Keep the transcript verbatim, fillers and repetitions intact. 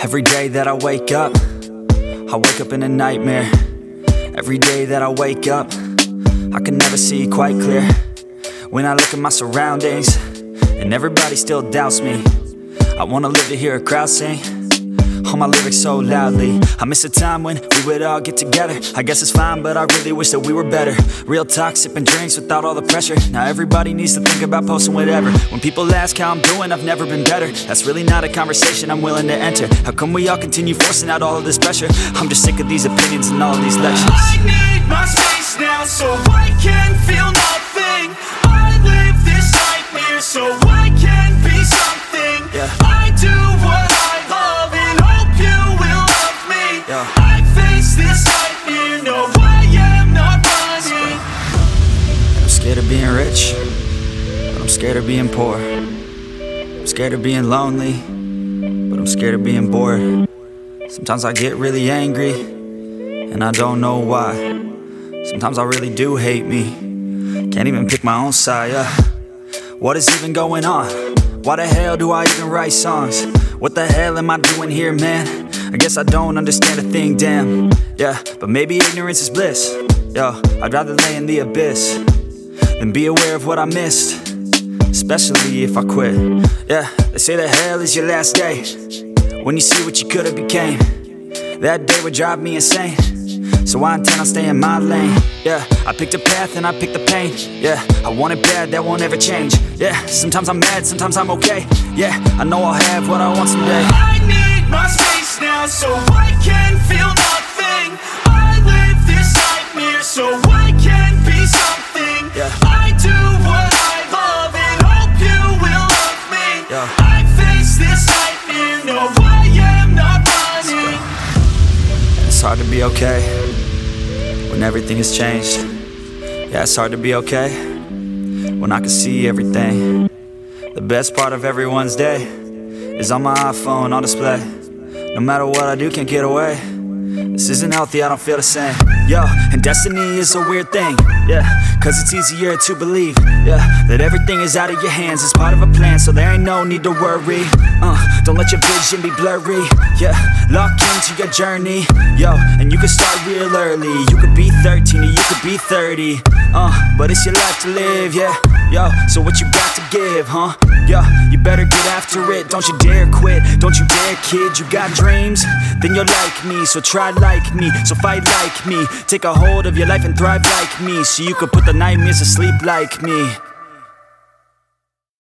Every day that I wake up, I wake up in a nightmare. Every day that I wake up, I can never see quite clear. When I look at my surroundings, and everybody still doubts me, I wanna live to hear a crowd sing all my lyrics so loudly. I miss a time when we would all get together. I guess it's fine, but I really wish that we were better. Real talk, sipping drinks without all the pressure. Now everybody needs to think about posting whatever. When people ask how I'm doing, I've never been better. That's really not a conversation I'm willing to enter. How come we all continue forcing out all of this pressure? I'm just sick of these opinions and all of these lectures. I need my space now so I can feel nothing. I live this nightmare so I can be something. Yeah. I do what I love and hope you will love me. Yeah. I face this nightmare, no I am not running. I'm scared of being rich, but I'm scared of being poor. I'm scared of being lonely, but I'm scared of being bored. Sometimes I get really angry, and I don't know why. Sometimes I really do hate me, can't even pick my own side, yeah. What is even going on? Why the hell do I even write songs? What the hell am I doing here, man? I guess I don't understand a thing, damn. Yeah, but maybe ignorance is bliss. Yo, I'd rather lay in the abyss than be aware of what I missed, especially if I quit. Yeah, they say that hell is your last day, when you see what you could've became. That day would drive me insane, so I intend on staying in my lane. Yeah, I picked a path and I picked the pain. Yeah, I want it bad, that won't ever change. Yeah, sometimes I'm mad, sometimes I'm okay. Yeah, I know I'll have what I want someday. I need my space now so I can feel nothing. I live this nightmare so I can be something. Yeah. I do what I love and hope you will love me. Yeah. I face this nightmare, no I am not running. It's hard to be okay when everything has changed. Yeah, it's hard to be okay when I can see everything. The best part of everyone's day is on my iPhone on display. No matter what I do, can't get away. This isn't healthy, I don't feel the same. Yo, and destiny is a weird thing. Yeah, cause it's easier to believe, yeah, that everything is out of your hands. It's part of a plan, so there ain't no need to worry. Uh, don't let your vision be blurry. Yeah, lock into your journey. Yo, and you can start real early. You could be thirteen or you could be thirty. Uh, but it's your life to live, yeah. Yo, so what you got to give, huh? Yo, you better get after it. Don't you dare quit, don't you dare kid. You got dreams, then you're like me. So try like me, so fight like me. Take a hold of your life and thrive like me, so you could put the nightmares to sleep like me.